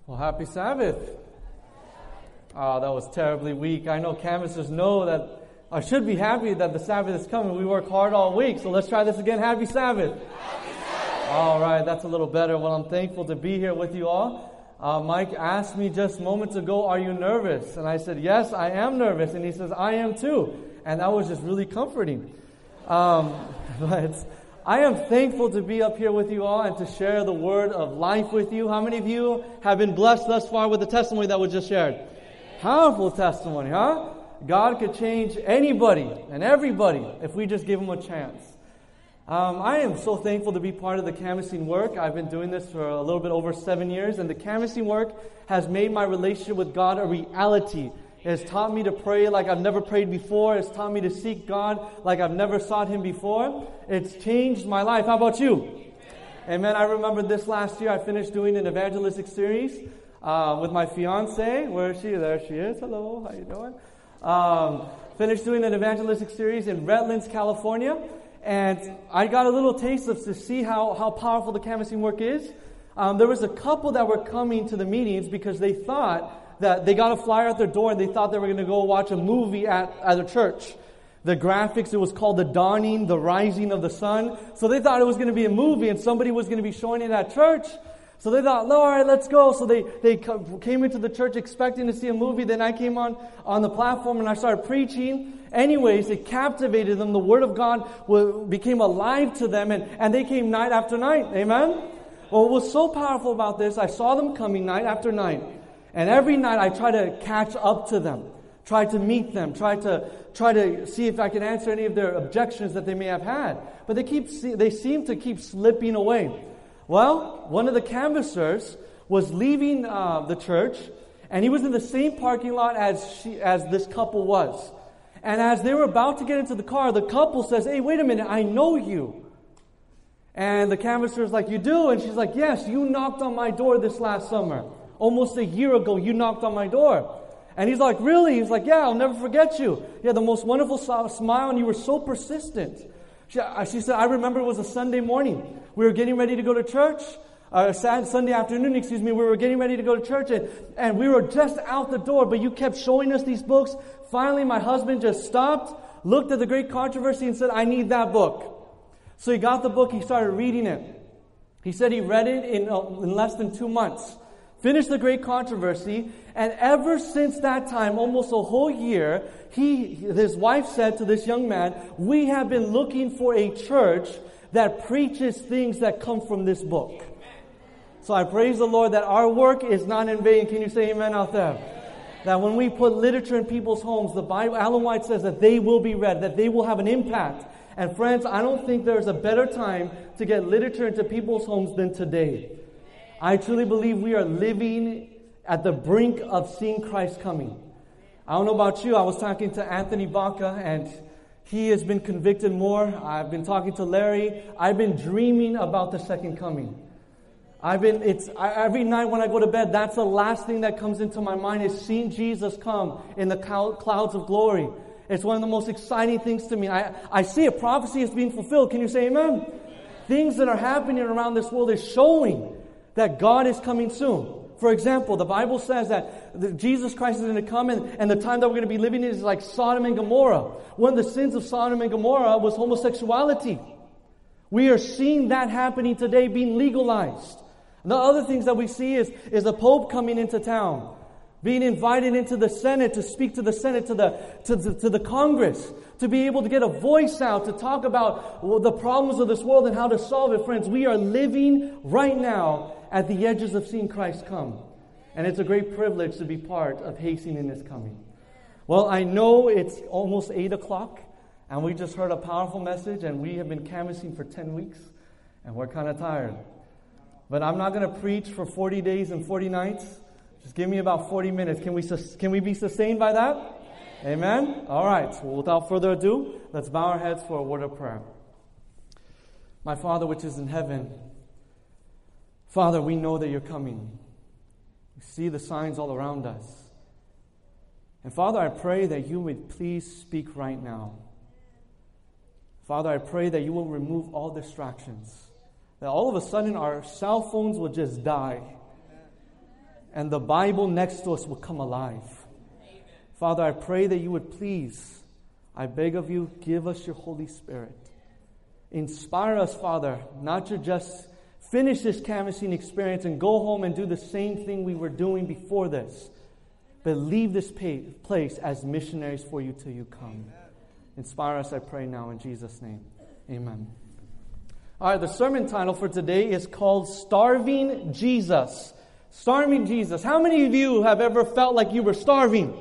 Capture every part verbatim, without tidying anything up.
Well, happy Sabbath. Oh, that was terribly weak. I know canvassers know that I should be happy that the Sabbath is coming. We work hard all week, so let's try this again. Happy Sabbath. Happy Sabbath. All right, that's a little better. Well, I'm thankful to be here with you all. Uh, Mike asked me just moments ago, are you nervous? And I said, yes, I am nervous. And he says, I am too. And that was just really comforting. Um, but I am thankful to be up here with you all and to share the word of life with you. How many of you have been blessed thus far with the testimony that was just shared? Powerful testimony, huh? God could change anybody and everybody if we just give Him a chance. Um, I am so thankful to be part of the canvassing work. I've been doing this for a little bit over seven years, and the canvassing work has made my relationship with God a reality. It has taught me to pray like I've never prayed before. It's taught me to seek God like I've never sought Him before. It's changed my life. How about you? Amen. I remember this last year I finished doing an evangelistic series uh, with my fiance. Where is she? There she is. Hello. How you doing? Um, finished doing an evangelistic series in Redlands, California. And I got a little taste of to see how, how powerful the canvassing work is. Um, there was a couple that were coming to the meetings because they thought that they got a flyer at their door and they thought they were going to go watch a movie at, at a church. The graphics, it was called The Dawning, The Rising of the Sun. So they thought it was going to be a movie and somebody was going to be showing it at church. So they thought, all right, let's go. So they, they came into the church expecting to see a movie. Then I came on, on the platform and I started preaching. Anyways, it captivated them. The Word of God became alive to them and, and they came night after night. Amen? Well, what was so powerful about this, I saw them coming night after night. And every night I try to catch up to them, try to meet them, try to try to see if I can answer any of their objections that they may have had. But they keep they seem to keep slipping away. Well, one of the canvassers was leaving uh, the church, and he was in the same parking lot as she, as this couple was. And as they were about to get into the car, the couple says, "Hey, wait a minute, I know you." And the canvasser is like, "You do?" And she's like, "Yes, you knocked on my door this last summer. Almost a year ago, you knocked on my door." And he's like, "Really?" He's like, "Yeah, I'll never forget you. You had the most wonderful smile and you were so persistent." She, she said, "I remember it was a Sunday morning. We were getting ready to go to church. Uh, Sunday afternoon, excuse me. We were getting ready to go to church and, and we were just out the door, but you kept showing us these books. Finally, my husband just stopped, looked at the Great Controversy and said, 'I need that book.' So he got the book. He started reading it. He said he read it in, uh, in less than two months. Finished the Great Controversy, and ever since that time, almost a whole year, he, his wife said to this young man, "We have been looking for a church that preaches things that come from this book." So I praise the Lord that our work is not in vain. Can you say amen out there? That when we put literature in people's homes, the Bible, Ellen White says that they will be read, that they will have an impact. And friends, I don't think there's a better time to get literature into people's homes than today. I truly believe we are living at the brink of seeing Christ coming. I don't know about you. I was talking to Anthony Baca, and he has been convicted more. I've been talking to Larry. I've been dreaming about the second coming. I've been. It's I, every night when I go to bed, that's the last thing that comes into my mind is seeing Jesus come in the clouds of glory. It's one of the most exciting things to me. I, I see a prophecy is being fulfilled. Can you say amen? Things that are happening around this world is showing that God is coming soon. For example, the Bible says that the, Jesus Christ is going to come and, and the time that we're going to be living in is like Sodom and Gomorrah. One of the sins of Sodom and Gomorrah was homosexuality. We are seeing that happening today being legalized. And the other things that we see is, is the Pope coming into town, being invited into the Senate to speak to the Senate, to the, to, to, to the Congress, to be able to get a voice out, to talk about well, the problems of this world and how to solve it. Friends, we are living right now at the edges of seeing Christ come. And it's a great privilege to be part of hastening His coming. Well, I know it's almost eight o'clock, and we just heard a powerful message, and we have been canvassing for ten weeks, and we're kind of tired. But I'm not going to preach for forty days and forty nights. Just give me about forty minutes. Can we can we be sustained by that? Amen? All right. Well, without further ado, let's bow our heads for a word of prayer. My Father which is in heaven, Father, we know that You're coming. We see the signs all around us. And Father, I pray that You would please speak right now. Father, I pray that You will remove all distractions. That all of a sudden our cell phones will just die. and the Bible next to us would come alive. Father, I pray that you would please, I beg of you, give us your Holy Spirit. Inspire us, Father, not to just finish this canvassing experience and go home and do the same thing we were doing before this, but leave this place as missionaries for you till you come. Inspire us, I pray now in Jesus' name. Amen. All right, the sermon title for today is called Starving Jesus. Starving Jesus. How many of you have ever felt like you were starving?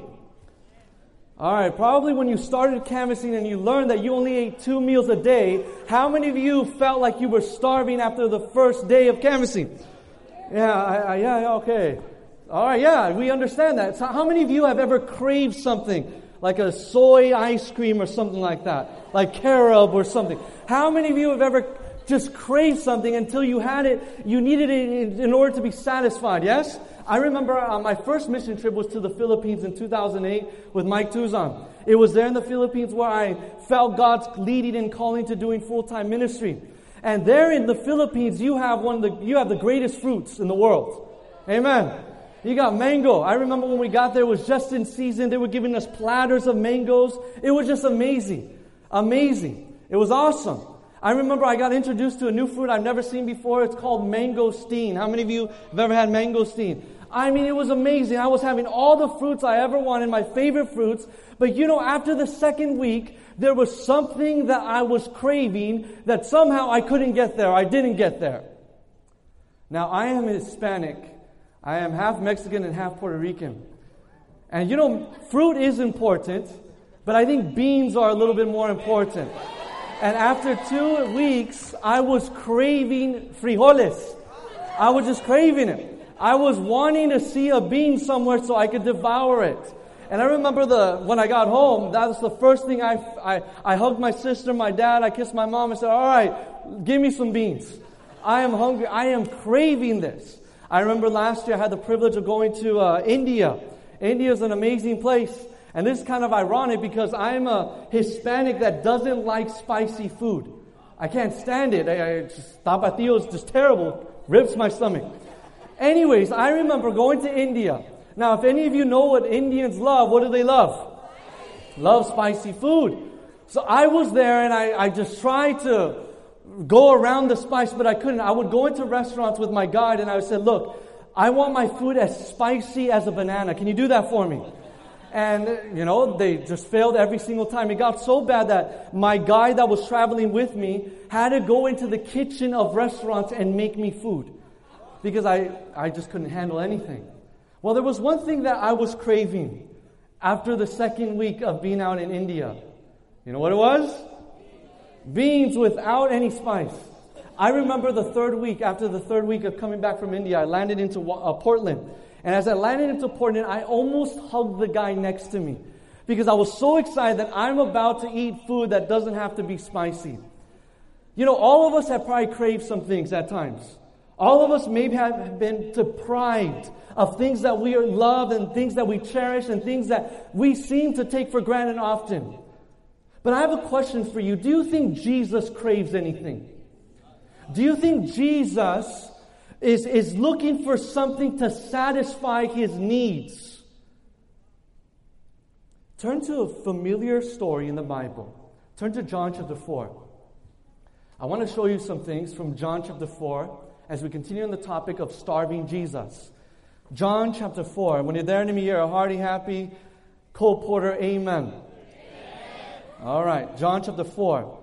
All right, probably when you started canvassing and you learned that you only ate two meals a day, how many of you felt like you were starving after the first day of canvassing? Yeah, I, I, yeah, okay. All right, yeah, we understand that. So how many of you have ever craved something like a soy ice cream or something like that? Like carob or something. How many of you have ever just craved something until you had it, you needed it in order to be satisfied, yes? I remember uh, my first mission trip was to the Philippines in two thousand eight with Mike Tuzon. It was there in the Philippines where I felt God's leading and calling to doing full-time ministry. And there in the Philippines, you have one of the, you have the greatest fruits in the world. Amen. You got mango. I remember when we got there, it was just in season. They were giving us platters of mangoes. It was just amazing. Amazing. It was awesome. I remember I got introduced to a new fruit I've never seen before. It's called mangosteen. How many of you have ever had mangosteen? I mean, it was amazing. I was having all the fruits I ever wanted, my favorite fruits. But you know, after the second week, there was something that I was craving that somehow I couldn't get there. I didn't get there. Now, I am Hispanic. I am half Mexican and half Puerto Rican. And you know, fruit is important, but I think beans are a little bit more important. And after two weeks, I was craving frijoles. I was just craving it. I was wanting to see a bean somewhere so I could devour it. And I remember the when I got home, that was the first thing I, I, I hugged my sister, my dad, I kissed my mom and said, all right, give me some beans. I am hungry. I am craving this. I remember last year I had the privilege of going to uh, India. India is an amazing place. And this is kind of ironic because I'm a Hispanic that doesn't like spicy food. I can't stand it. I, I just, tapatio is just terrible. Rips my stomach. Anyways, I remember going to India. Now, if any of you know what Indians love, what do they love? Love spicy food. So I was there and I, I just tried to go around the spice, but I couldn't. I would go into restaurants with my guide and I would say, look, I want my food as spicy as a banana. Can you do that for me? And, you know, they just failed every single time. It got so bad that my guide that was traveling with me had to go into the kitchen of restaurants and make me food. Because I, I just couldn't handle anything. Well, there was one thing that I was craving after the second week of being out in India. You know what it was? Beans without any spice. I remember the third week, after the third week of coming back from India, I landed into uh, Portland. And as I landed into Portland, I almost hugged the guy next to me. Because I was so excited that I'm about to eat food that doesn't have to be spicy. You know, all of us have probably craved some things at times. All of us maybe have been deprived of things that we love and things that we cherish and things that we seem to take for granted often. But I have a question for you. Do you think Jesus craves anything? Do you think Jesus is, is looking for something to satisfy His needs? Turn to a familiar story in the Bible. Turn to John chapter four. I want to show you some things from John chapter four as we continue on the topic of starving Jesus. John chapter four. When you're there, let me hear a hearty, happy Cole Porter, amen. Amen. All right, John chapter four.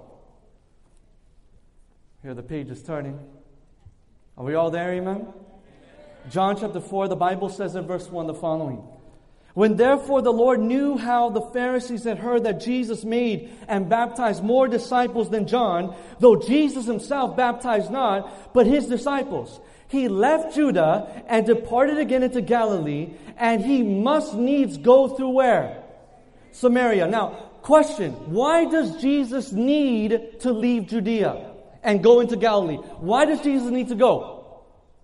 Here the page is turning. Are we all there, amen? Amen? John chapter four, the Bible says in verse one the following. When therefore the Lord knew how the Pharisees had heard that Jesus made and baptized more disciples than John, though Jesus himself baptized not, but his disciples, he left Judah and departed again into Galilee, and he must needs go through where? Samaria. Now, question, why does Jesus need to leave Judea and go into Galilee? Why does Jesus need to go?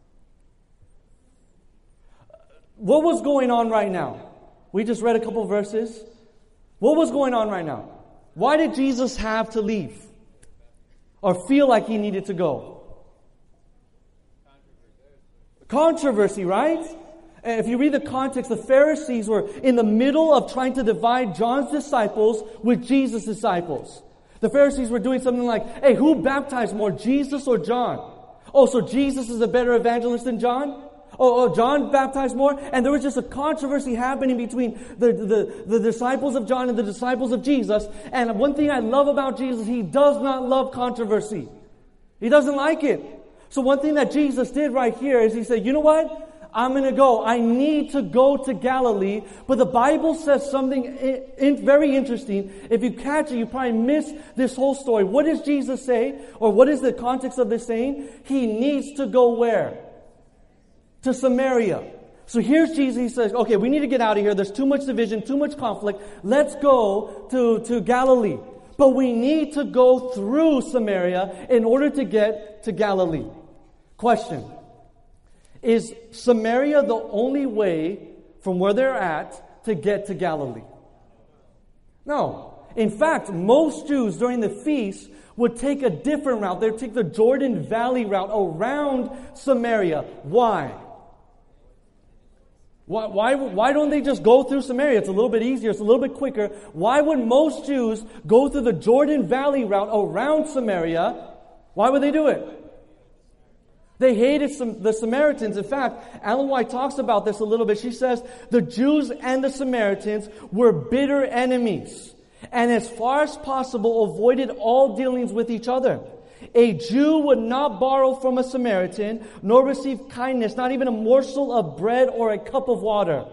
What was going on right now? We just read a couple verses. What was going on right now? Why did Jesus have to leave? Or feel like he needed to go? Controversy, right? If you read the context, the Pharisees were in the middle of trying to divide John's disciples with Jesus' disciples. The Pharisees were doing something like, hey, who baptized more, Jesus or John? Oh, so Jesus is a better evangelist than John? Oh, oh, John baptized more? And there was just a controversy happening between the, the, the disciples of John and the disciples of Jesus. And one thing I love about Jesus, he does not love controversy. He doesn't like it. So one thing that Jesus did right here is he said, you know what? I'm going to go. I need to go to Galilee. But the Bible says something in, in, very interesting. If you catch it, you probably miss this whole story. What does Jesus say? Or what is the context of this saying? He needs to go where? To Samaria. So here's Jesus. He says, okay, we need to get out of here. There's too much division, too much conflict. Let's go to, to Galilee. But we need to go through Samaria in order to get to Galilee. Question. Is Samaria the only way from where they're at to get to Galilee? No. In fact, most Jews during the feast would take a different route. They would take the Jordan Valley route around Samaria. Why? Why, why, why don't they just go through Samaria? It's a little bit easier. It's a little bit quicker. Why would most Jews go through the Jordan Valley route around Samaria? Why would they do it? They hated some, the Samaritans. In fact, Ellen White talks about this a little bit. She says the Jews and the Samaritans were bitter enemies, and as far as possible avoided all dealings with each other. A Jew would not borrow from a Samaritan, nor receive kindness, not even a morsel of bread or a cup of water.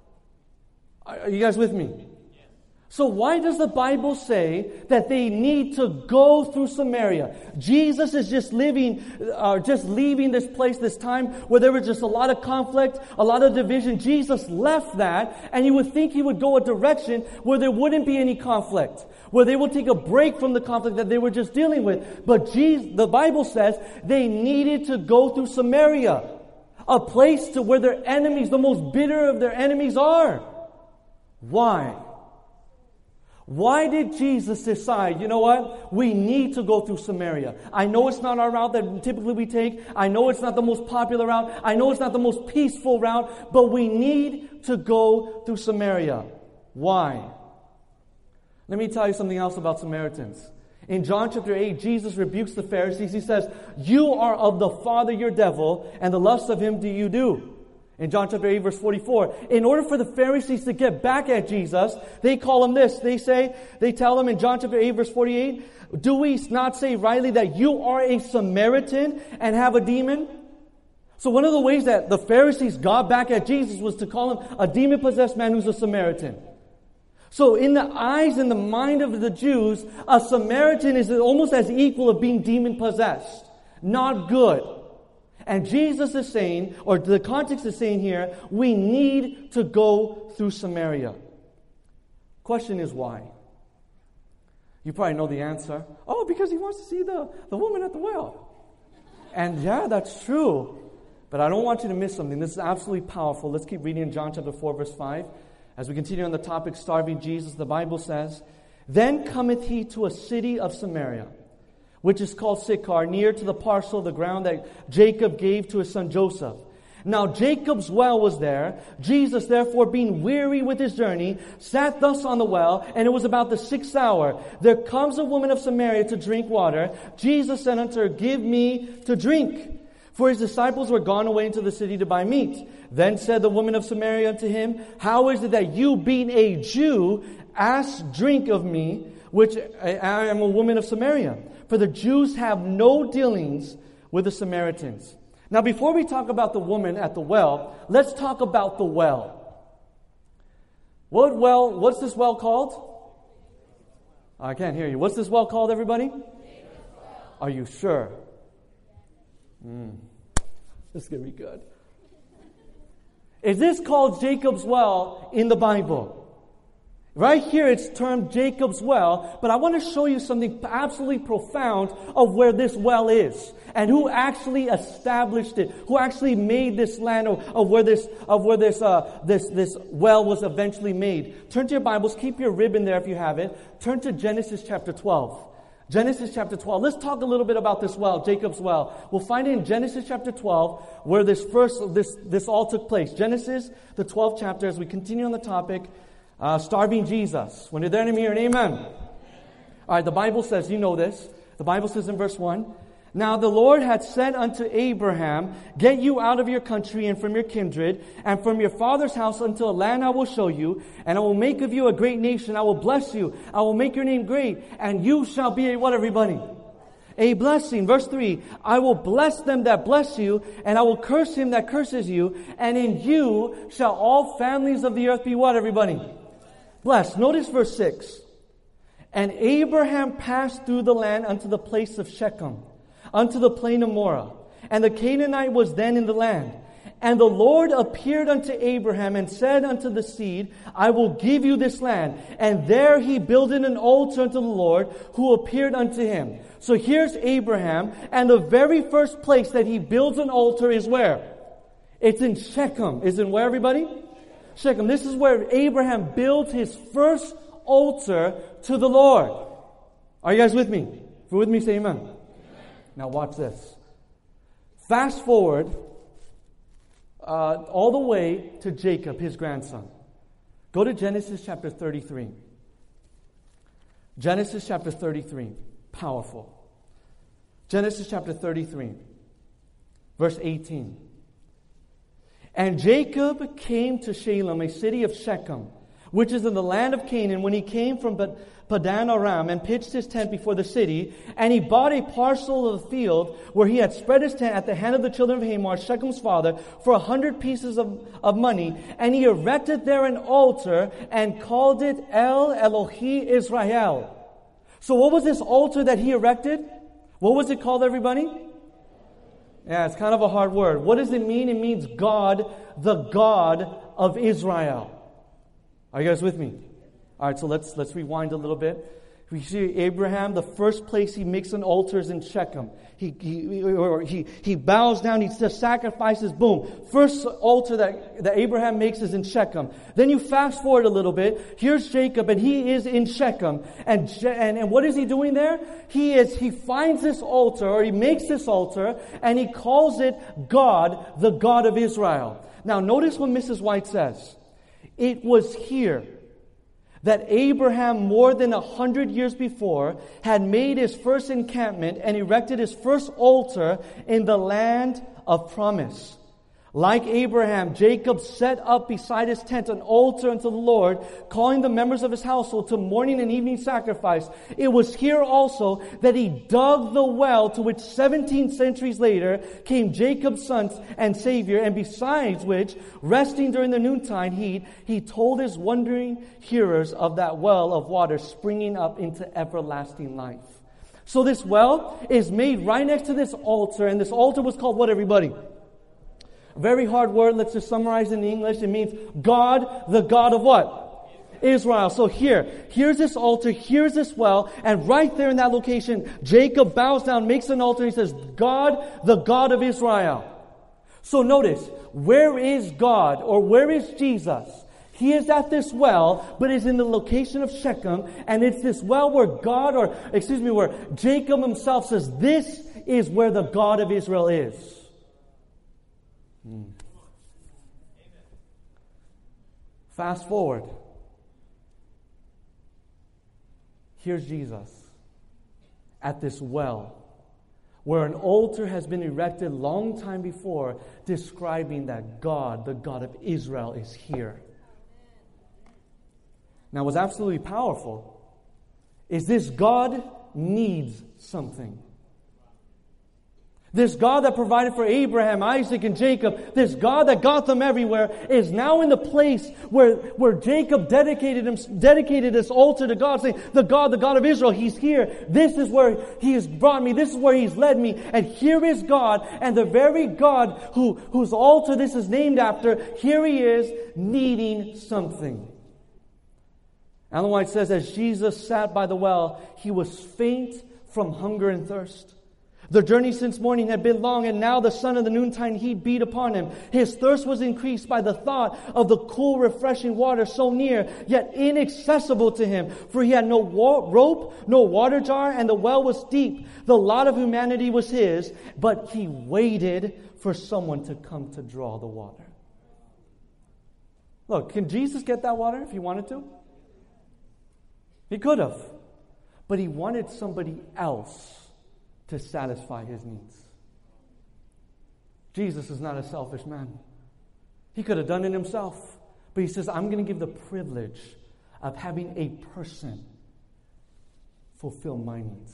Are you guys with me? So why does the Bible say that they need to go through Samaria? Jesus is just living, uh, just leaving this place, this time where there was just a lot of conflict, a lot of division. Jesus left that, and you would think he would go a direction where there wouldn't be any conflict, where they would take a break from the conflict that they were just dealing with. But Jesus, the Bible says they needed to go through Samaria, a place to where their enemies, the most bitter of their enemies, are. Why? Why did Jesus decide, you know what, we need to go through Samaria? I know it's not our route that typically we take. I know it's not the most popular route. I know it's not the most peaceful route. But we need to go through Samaria. Why? Let me tell you something else about Samaritans. In John chapter eight, Jesus rebukes the Pharisees. He says, you are of the father your devil, and the lust of him do you do. In John chapter eight, verse forty-four, in order for the Pharisees to get back at Jesus, they call him this. They say, they tell him in John chapter eight, verse forty-eight, do we not say rightly that you are a Samaritan and have a demon? So one of the ways that the Pharisees got back at Jesus was to call him a demon-possessed man who's a Samaritan. So in the eyes and the mind of the Jews, a Samaritan is almost as equal of being demon-possessed. Not good. And Jesus is saying, or the context is saying here, we need to go through Samaria. Question is why? You probably know the answer. Oh, because he wants to see the, the woman at the well. And yeah, that's true. But I don't want you to miss something. This is absolutely powerful. Let's keep reading in John chapter four, verse five. As we continue on the topic, starving Jesus, the Bible says, then cometh he to a city of Samaria, which is called Sychar, near to the parcel of the ground that Jacob gave to his son Joseph. Now Jacob's well was there. Jesus, therefore, being weary with his journey, sat thus on the well, and it was about the sixth hour. There comes a woman of Samaria to drink water. Jesus said unto her, give me to drink. For his disciples were gone away into the city to buy meat. Then said the woman of Samaria unto him, how is it that you, being a Jew, ask drink of me, which I am a woman of Samaria? For the Jews have no dealings with the Samaritans. Now, before we talk about the woman at the well, let's talk about the well. What well? What's this well called? I can't hear you. What's this well called, everybody? Are you sure? Mm. This is going to be good. Is this called Jacob's well in the Bible? Right here it's termed Jacob's well, but I want to show you something absolutely profound of where this well is and who actually established it, who actually made this land, of, of where this of where this uh, this this well was eventually made. Turn to your Bibles, keep your ribbon there if you have it. Turn to Genesis chapter twelve. Genesis chapter twelve. Let's talk a little bit about this well, Jacob's well. We'll find it in Genesis chapter twelve, where this first, this, this all took place. Genesis, the twelfth chapter, as we continue on the topic, uh, starving Jesus. When you're there, let me hear an amen. All right, the Bible says, you know this. The Bible says in verse one, "Now the Lord had said unto Abraham, Get you out of your country and from your kindred, and from your father's house unto a land I will show you, and I will make of you a great nation. I will bless you. I will make your name great, and you shall be a," what, everybody? "A blessing." Verse three, "I will bless them that bless you, and I will curse him that curses you, and in you shall all families of the earth be," what, everybody? "Blessed." Notice verse six. "And Abraham passed through the land unto the place of Shechem, unto the plain of Moreh. And the Canaanite was then in the land. And the Lord appeared unto Abraham and said unto the seed, I will give you this land. And there he builded an altar unto the Lord, who appeared unto him." So here's Abraham, and the very first place that he builds an altar is where? It's in Shechem. Is in where, everybody? Shechem. This is where Abraham builds his first altar to the Lord. Are you guys with me? If you're with me, say amen. Now watch this. Fast forward uh, all the way to Jacob, his grandson. Go to Genesis chapter thirty-three. Genesis chapter thirty-three. Powerful. Genesis chapter thirty-three. Verse eighteen. "And Jacob came to Shalem, a city of Shechem, which is in the land of Canaan, when he came from Padan Aram, and pitched his tent before the city. And he bought a parcel of the field where he had spread his tent at the hand of the children of Hamor, Shechem's father, for a hundred pieces of, of money. And he erected there an altar and called it El Elohi Israel." So what was this altar that he erected? What was it called, everybody? Yeah, it's kind of a hard word. What does it mean? It means God, the God of Israel. Are you guys with me? All right, so let's let's rewind a little bit. We see Abraham, the first place he makes an altar is in Shechem. He he or he, he bows down, he just sacrifices, boom. First altar that, that Abraham makes is in Shechem. Then you fast forward a little bit. Here's Jacob, and he is in Shechem. And, and, and what is he doing there? He is he finds this altar, or he makes this altar, and he calls it God, the God of Israel. Now notice what Missus White says. It was here that Abraham, more than a hundred years before, had made his first encampment and erected his first altar in the land of promise. Like Abraham, Jacob set up beside his tent an altar unto the Lord, calling the members of his household to morning and evening sacrifice. It was here also that he dug the well to which seventeen centuries later came Jacob's son and Savior, and besides which, resting during the noontime heat, he told his wondering hearers of that well of water springing up into everlasting life. So this well is made right next to this altar, and this altar was called what, everybody? Very hard word. Let's just summarize in English. It means God, the God of what? Israel. So here, here's this altar, here's this well, and right there in that location, Jacob bows down, makes an altar, and he says, God, the God of Israel. So notice, where is God, or where is Jesus? He is at this well, but is in the location of Shechem, and it's this well where God, or excuse me, where Jacob himself says, this is where the God of Israel is. Hmm. Fast forward. Here's Jesus at this well, where an altar has been erected long time before, describing that God, the God of Israel, is here. Now, what's absolutely powerful is this God needs something. This God that provided for Abraham, Isaac, and Jacob, this God that got them everywhere, is now in the place where, where Jacob dedicated him, dedicated this altar to God, saying, the God, the God of Israel, He's here. This is where He has brought me. This is where He's led me. And here is God, and the very God who, whose altar this is named after, here He is needing something. Ellen White says, as Jesus sat by the well, He was faint from hunger and thirst. The journey since morning had been long, and now the sun of the noontime heat beat upon him. His thirst was increased by the thought of the cool, refreshing water so near, yet inaccessible to him. For he had no wa- rope, no water jar, and the well was deep. The lot of humanity was his, but he waited for someone to come to draw the water. Look, can Jesus get that water if he wanted to? He could have. But he wanted somebody else to satisfy his needs. Jesus is not a selfish man. He could have done it himself. But he says, I'm going to give the privilege of having a person fulfill my needs.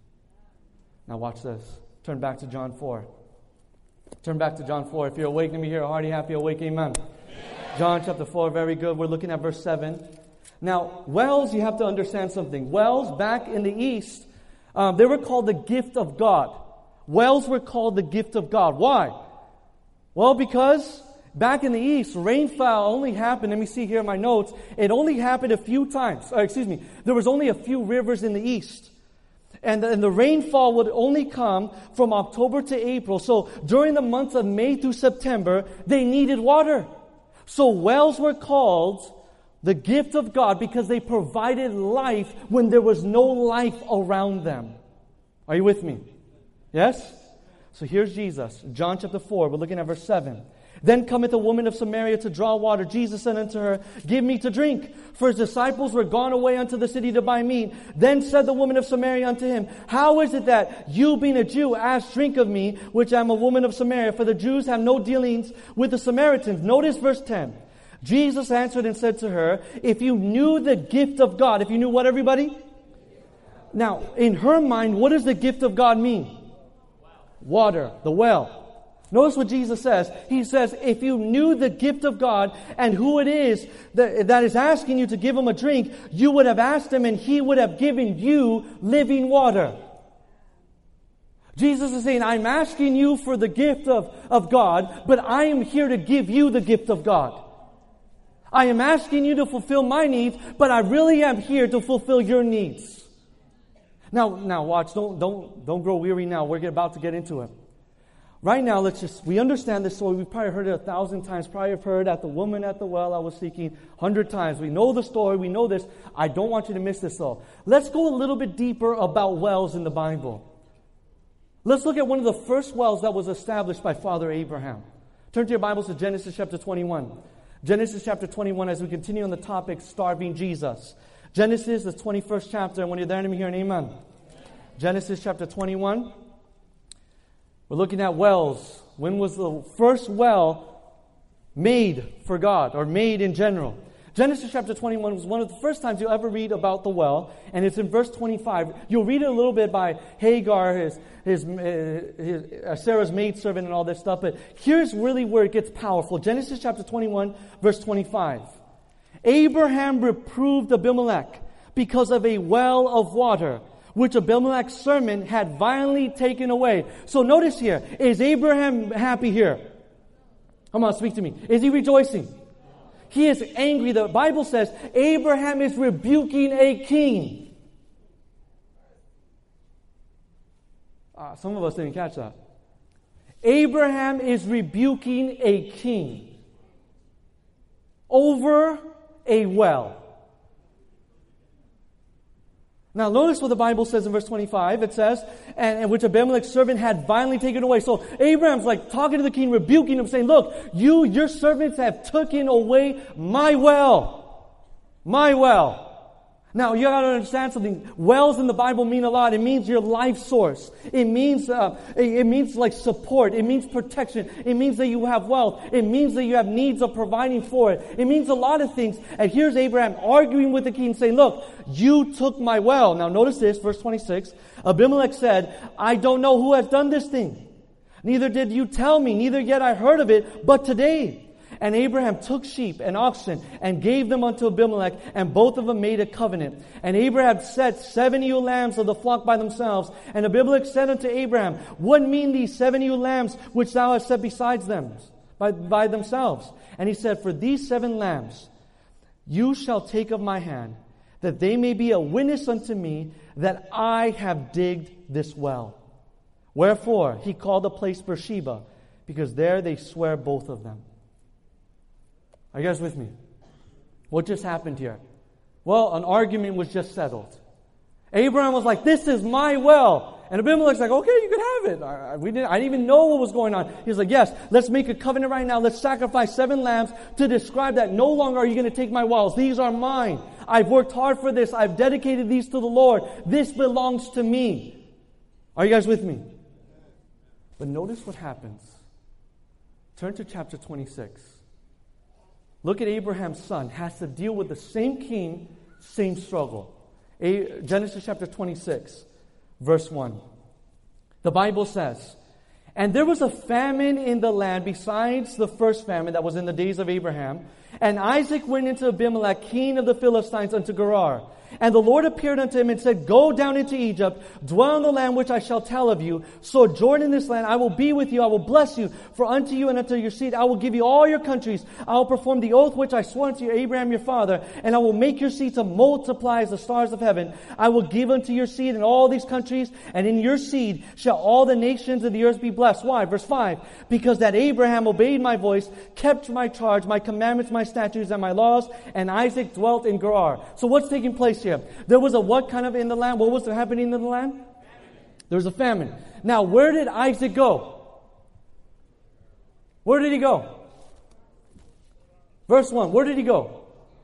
Now watch this. Turn back to John four. Turn back to John four. If you're awake, let me hear a hearty, happy, awake, amen. Amen. John chapter four, very good. We're looking at verse seven. Now, wells, you have to understand something. Wells, back in the East, Um, they were called the gift of God. Wells were called the gift of God. Why? Well, because back in the East, rainfall only happened, let me see here in my notes, it only happened a few times. Or excuse me, there was only a few rivers in the East. And the, and the rainfall would only come from October to April. So during the months of May through September, they needed water. So wells were called the gift of God because they provided life when there was no life around them. Are you with me? Yes? So here's Jesus. John chapter four, we're looking at verse seven. Then cometh a woman of Samaria to draw water. Jesus said unto her, Give me to drink. For his disciples were gone away unto the city to buy meat. Then said the woman of Samaria unto him, How is it that you, being a Jew, ask drink of me, which I am a woman of Samaria? For the Jews have no dealings with the Samaritans. Notice verse ten. Jesus answered and said to her, If you knew the gift of God, if you knew what, everybody? Now, in her mind, what does the gift of God mean? Water, the well. Notice what Jesus says. He says, if you knew the gift of God and who it is that, that is asking you to give him a drink, you would have asked him and he would have given you living water. Jesus is saying, I'm asking you for the gift of, of God, but I am here to give you the gift of God. I am asking you to fulfill my needs, but I really am here to fulfill your needs. Now, now watch, don't, don't, don't grow weary now. We're about to get into it. Right now, let's just, we understand this story. We've probably heard it a thousand times. Probably have heard at the woman at the well I was seeking a hundred times. We know the story. We know this. I don't want you to miss this though. Let's go a little bit deeper about wells in the Bible. Let's look at one of the first wells that was established by Father Abraham. Turn to your Bibles to Genesis chapter twenty-one. Genesis chapter twenty-one, as we continue on the topic, starving Jesus. Genesis, the twenty-first chapter, and when you're there, let me hear an amen. Amen. Genesis chapter twenty-one. We're looking at wells. When was the first well made for God, or made in general? Genesis chapter twenty-one was one of the first times you'll ever read about the well, and it's in verse twenty-five. You'll read it a little bit by Hagar, his, his, his uh, Sarah's maidservant and all this stuff, but here's really where it gets powerful. Genesis chapter twenty-one, verse twenty-five. Abraham reproved Abimelech because of a well of water, which Abimelech's servant had violently taken away. So notice here, is Abraham happy here? Come on, speak to me. Is he rejoicing? He is angry. The Bible says Abraham is rebuking a king. Uh, some of us didn't catch that. Abraham is rebuking a king over a well. Now notice what the Bible says in verse twenty-five. It says, and, and which Abimelech's servant had violently taken away. So Abraham's like talking to the king, rebuking him, saying, look, you, your servants have taken away my well. My well. Now you got to understand something. Wells in the Bible mean a lot. It means your life source. It means, uh, it, it means like support. It means protection. It means that you have wealth. It means that you have needs of providing for it. It means a lot of things. And here's Abraham arguing with the king, saying, look, you took my well. Now notice this, verse twenty-six. Abimelech said, I don't know who has done this thing. Neither did you tell me, neither yet I heard of it, but today. And Abraham took sheep and oxen and gave them unto Abimelech, and both of them made a covenant. And Abraham set seven ewe lambs of the flock by themselves. And Abimelech said unto Abraham, what mean these seven ewe lambs which thou hast set besides them, by, by themselves? And he said, for these seven lambs you shall take of my hand, that they may be a witness unto me that I have digged this well. Wherefore, he called the place Beersheba, because there they swear both of them. Are you guys with me? What just happened here? Well, an argument was just settled. Abraham was like, this is my well. And Abimelech's like, okay, you can have it. I, we didn't, I didn't even know what was going on. He's like, yes, let's make a covenant right now. Let's sacrifice seven lambs to describe that no longer are you going to take my wells. These are mine. I've worked hard for this. I've dedicated these to the Lord. This belongs to me. Are you guys with me? But notice what happens. Turn to chapter twenty-six. Look at Abraham's son. Has to deal with the same king, same struggle. A- Genesis chapter twenty-six. Verse one. The Bible says, and there was a famine in the land besides the first famine that was in the days of Abraham. And Isaac went into Abimelech, king of the Philistines, unto Gerar. And the Lord appeared unto him and said, go down into Egypt, dwell in the land which I shall tell of you. Sojourn in this land, I will be with you, I will bless you. For unto you and unto your seed I will give you all your countries. I will perform the oath which I swore unto Abraham your father, and I will make your seed to multiply as the stars of heaven. I will give unto your seed in all these countries, and in your seed shall all the nations of the earth be blessed. Why? Verse five. Because that Abraham obeyed my voice, kept my charge, my commandments, my statutes, and my laws, and Isaac dwelt in Gerar. So what's taking place here? There was a what kind of in the land? What was happening in the land? Famine. There was a famine. Now, where did Isaac go? Where did he go? Verse one. Where did he go?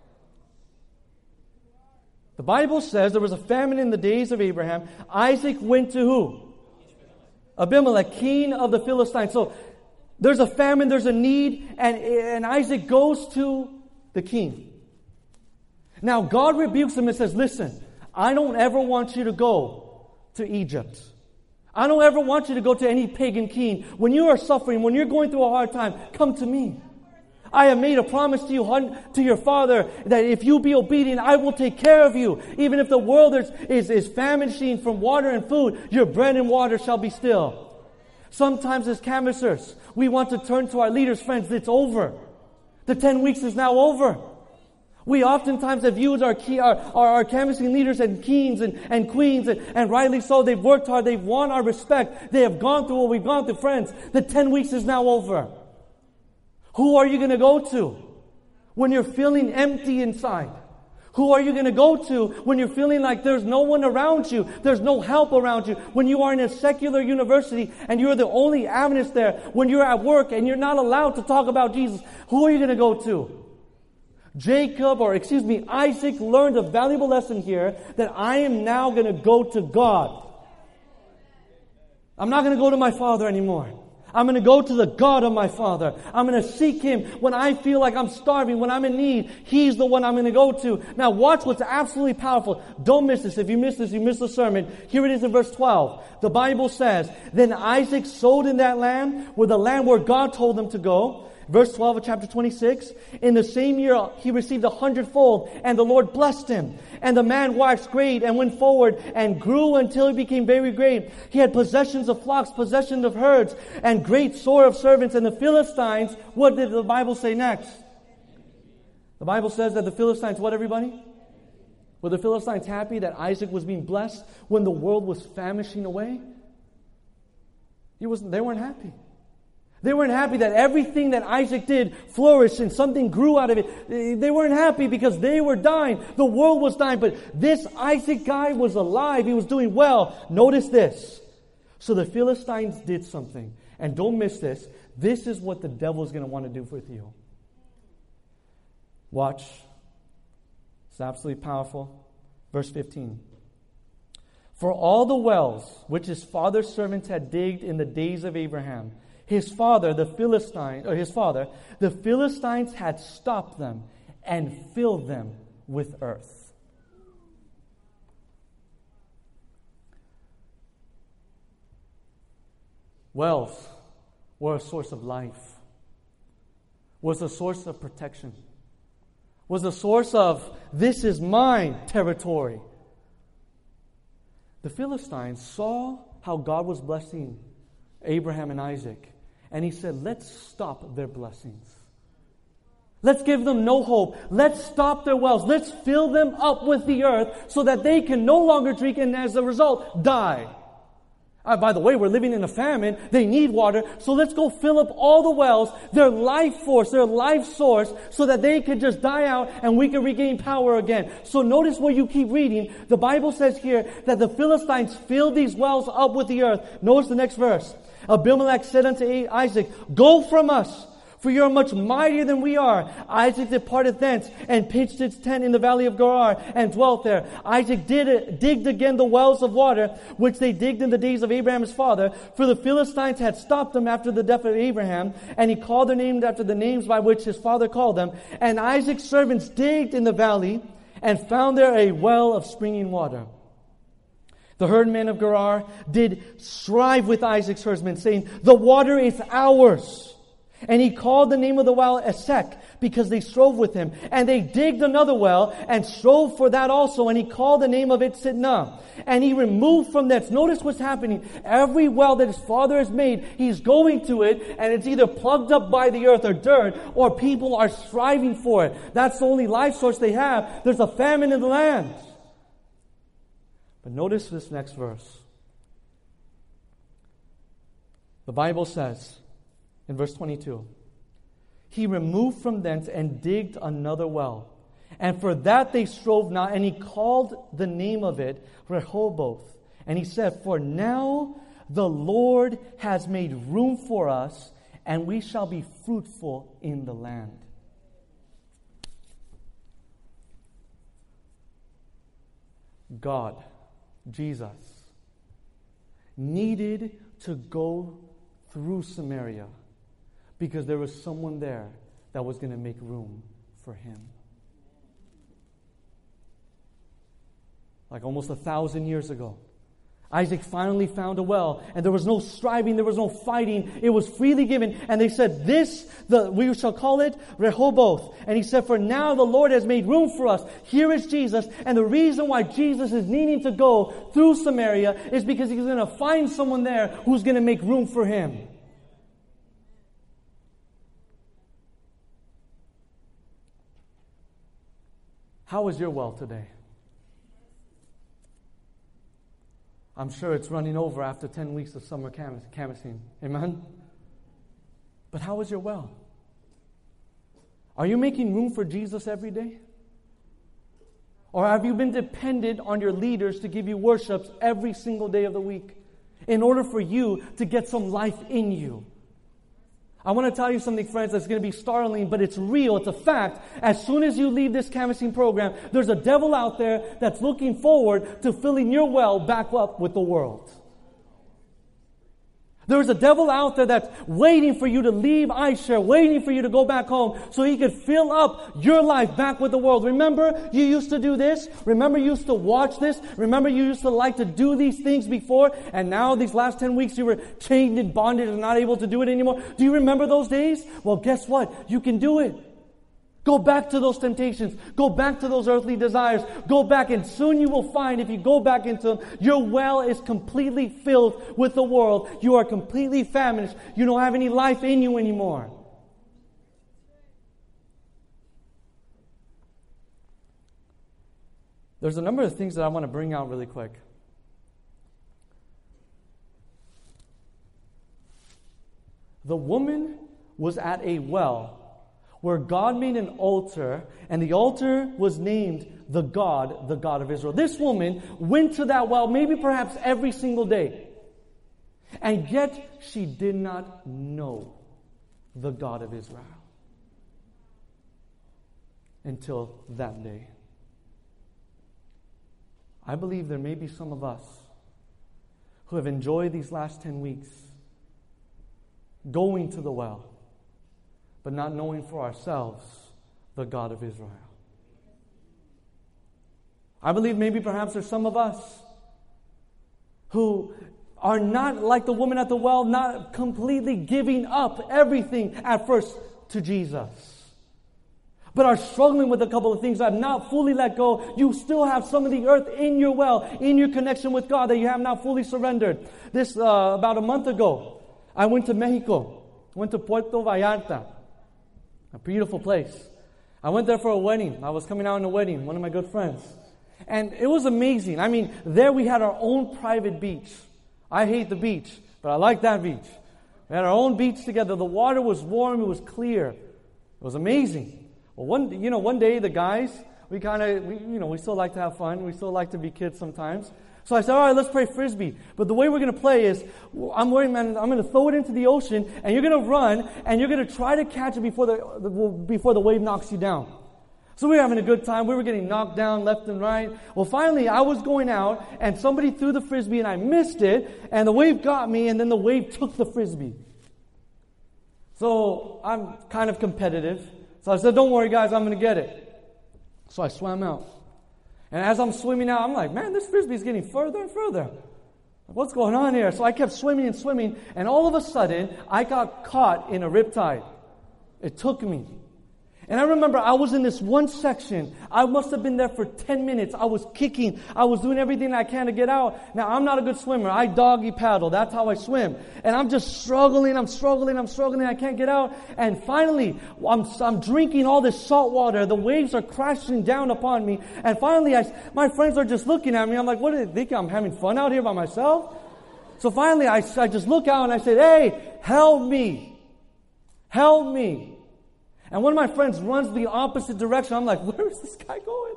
The Bible says there was a famine in the days of Abraham. Isaac went to who? Abimelech, king of the Philistines. So there's a famine, there's a need, and, and Isaac goes to the king. Now, God rebukes him and says, listen, I don't ever want you to go to Egypt. I don't ever want you to go to any pagan king. When you are suffering, when you're going through a hard time, come to me. I have made a promise to you, to your father, that if you be obedient, I will take care of you. Even if the world is, is, is famishing from water and food, your bread and water shall be still. Sometimes as canvassers, we want to turn to our leaders, friends, it's over. The ten weeks is now over. We oftentimes have used our, key, our, our, our canvassing leaders and kings and, and queens, and, and rightly so. They've worked hard. They've won our respect. They have gone through what we've gone through. Friends, the ten weeks is now over. Who are you going to go to when you're feeling empty inside? Who are you going to go to when you're feeling like there's no one around you? There's no help around you. When you are in a secular university and you're the only Adventist there. When you're at work and you're not allowed to talk about Jesus. Who are you going to go to? Jacob, or excuse me, Isaac learned a valuable lesson here that I am now going to go to God. I'm not going to go to my father anymore. I'm going to go to the God of my father. I'm going to seek Him when I feel like I'm starving, when I'm in need. He's the one I'm going to go to. Now watch what's absolutely powerful. Don't miss this. If you miss this, you miss the sermon. Here it is in verse twelve. The Bible says, then Isaac sowed in that land, where the land where God told him to go. Verse twelve of chapter twenty-six, in the same year he received a hundredfold, and the Lord blessed him. And the man waxed great and went forward and grew until he became very great. He had possessions of flocks, possessions of herds, and great store of servants. And the Philistines, what did the Bible say next? The Bible says that the Philistines, what everybody? Were the Philistines happy that Isaac was being blessed when the world was famishing away? He wasn't, they weren't happy. They weren't happy that everything that Isaac did flourished and something grew out of it. They weren't happy because they were dying. The world was dying. But this Isaac guy was alive. He was doing well. Notice this. So the Philistines did something. And don't miss this. This is what the devil is going to want to do with you. Watch. It's absolutely powerful. Verse fifteen. For all the wells which his father's servants had digged in the days of Abraham, his father, the Philistine, or his father, the Philistines had stopped them and filled them with earth. Wells were a source of life, was a source of protection, was a source of, this is my territory. The Philistines saw how God was blessing Abraham and Isaac. And he said, let's stop their blessings. Let's give them no hope. Let's stop their wells. Let's fill them up with the earth so that they can no longer drink and as a result die. Uh, by the way, we're living in a famine. They need water. So let's go fill up all the wells, their life force, their life source, so that they could just die out and we can regain power again. So notice where you keep reading. The Bible says here that the Philistines filled these wells up with the earth. Notice the next verse. Abimelech said unto Isaac, Go from us, for you are much mightier than we are. Isaac departed thence and pitched his tent in the valley of Gerar and dwelt there. Isaac did, digged again the wells of water, which they digged in the days of Abraham his father. For the Philistines had stopped them after the death of Abraham, and he called their names after the names by which his father called them. And Isaac's servants digged in the valley and found there a well of springing water. The herdmen of Gerar did strive with Isaac's herdsmen, saying, The water is ours. And he called the name of the well Esek, because they strove with him. And they digged another well, and strove for that also. And he called the name of it Sitnah. And he removed from thence. Notice what's happening. Every well that his father has made, he's going to it, and it's either plugged up by the earth or dirt, or people are striving for it. That's the only life source they have. There's a famine in the land. But notice this next verse. The Bible says, in verse twenty-two, He removed from thence and digged another well. And for that they strove not. And he called the name of it Rehoboth. And he said, For now the Lord has made room for us, and we shall be fruitful in the land. God, Jesus, needed to go through Samaria, because there was someone there that was going to make room for him. Like almost a thousand years ago, Isaac finally found a well, and there was no striving, there was no fighting. It was freely given, and they said, "This, the we shall call it Rehoboth." And he said, "For now the Lord has made room for us." Here is Jesus, and the reason why Jesus is needing to go through Samaria is because he's going to find someone there who's going to make room for him. How is your well today? I'm sure it's running over after ten weeks of summer canvassing. Amen? But how is your well? Are you making room for Jesus every day? Or have you been dependent on your leaders to give you worships every single day of the week in order for you to get some life in you? I want to tell you something, friends, that's going to be startling, but it's real. It's a fact. As soon as you leave this canvassing program, there's a devil out there that's looking forward to filling your well back up with the world. There's a devil out there that's waiting for you to leave iShare, waiting for you to go back home so he could fill up your life back with the world. Remember you used to do this? Remember you used to watch this? Remember you used to like to do these things before? And now these last ten weeks you were chained in bondage and not able to do it anymore? Do you remember those days? Well, guess what? You can do it. Go back to those temptations. Go back to those earthly desires. Go back, and soon you will find, if you go back into them, your well is completely filled with the world. You are completely famished. You don't have any life in you anymore. There's a number of things that I want to bring out really quick. The woman was at a well where God made an altar, and the altar was named the God, the God of Israel. This woman went to that well maybe perhaps every single day. And yet she did not know the God of Israel until that day. I believe there may be some of us who have enjoyed these last ten weeks going to the well, but not knowing for ourselves the God of Israel. I believe maybe perhaps there's some of us who are not like the woman at the well, not completely giving up everything at first to Jesus, but are struggling with a couple of things that have not fully let go. You still have some of the earth in your well, in your connection with God, that you have not fully surrendered. This, uh, about a month ago, I went to Mexico, went to Puerto Vallarta. A beautiful place. I went there for a wedding. I was coming out in a wedding, one of my good friends. And it was amazing. I mean, there we had our own private beach. I hate the beach, but I like that beach. We had our own beach together. The water was warm. It was clear. It was amazing. Well, one, you know, one day the guys, we kind of, we, you know, we still like to have fun. We still like to be kids sometimes. So I said, all right, let's play Frisbee. But the way we're going to play is, I'm worried, man, I'm going to throw it into the ocean, and you're going to run, and you're going to try to catch it before the, the before the wave knocks you down. So we were having a good time. We were getting knocked down left and right. Well, finally, I was going out, and somebody threw the Frisbee, and I missed it, and the wave got me, and then the wave took the Frisbee. So I'm kind of competitive. So I said, don't worry, guys, I'm going to get it. So I swam out. And as I'm swimming out, I'm like, man, this Frisbee is getting further and further. What's going on here? So I kept swimming and swimming, and all of a sudden, I got caught in a riptide. It took me. And I remember I was in this one section. I must have been there for ten minutes. I was kicking. I was doing everything I can to get out. Now, I'm not a good swimmer. I doggy paddle. That's how I swim. And I'm just struggling. I'm struggling. I'm struggling. I can't get out. And finally, I'm, I'm drinking all this salt water. The waves are crashing down upon me. And finally, I, my friends are just looking at me. I'm like, what do they think? I'm having fun out here by myself? So finally, I, I just look out and I said, hey, help me. Help me. And one of my friends runs the opposite direction. I'm like, where is this guy going?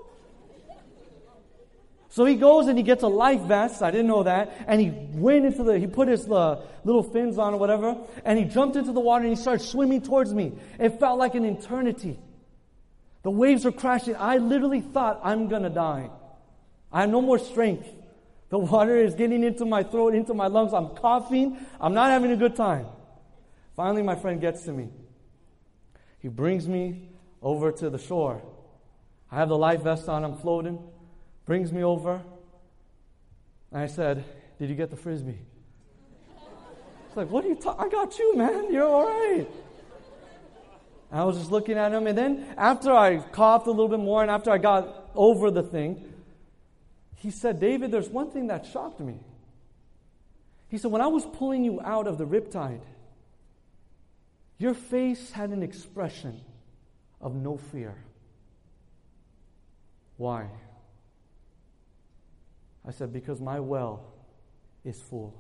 So he goes and he gets a life vest. I didn't know that. And he went into the, he put his uh, little fins on or whatever. And he jumped into the water and he started swimming towards me. It felt like an eternity. The waves were crashing. I literally thought, I'm going to die. I have no more strength. The water is getting into my throat, into my lungs. I'm coughing. I'm not having a good time. Finally, my friend gets to me. He brings me over to the shore. I have the life vest on, I'm floating. Brings me over. And I said, did you get the Frisbee? He's like, what are you talking? I got you, man. You're all right. And I was just looking at him. And then after I coughed a little bit more and after I got over the thing, he said, David, there's one thing that shocked me. He said, when I was pulling you out of the riptide, your face had an expression of no fear. Why? I said, because my well is full.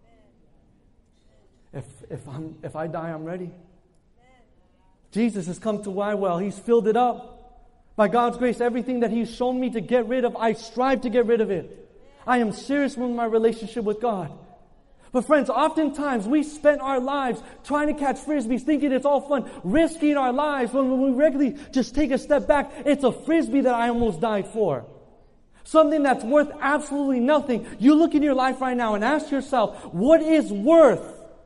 If if I'm if I die, I'm ready. Jesus has come to my well. He's filled it up. By God's grace, everything that He's shown me to get rid of, I strive to get rid of it. I am serious with my relationship with God. But friends, oftentimes we spend our lives trying to catch Frisbees, thinking it's all fun, risking our lives. When we regularly just take a step back, it's a Frisbee that I almost died for. Something that's worth absolutely nothing. You look in your life right now and ask yourself, what is worth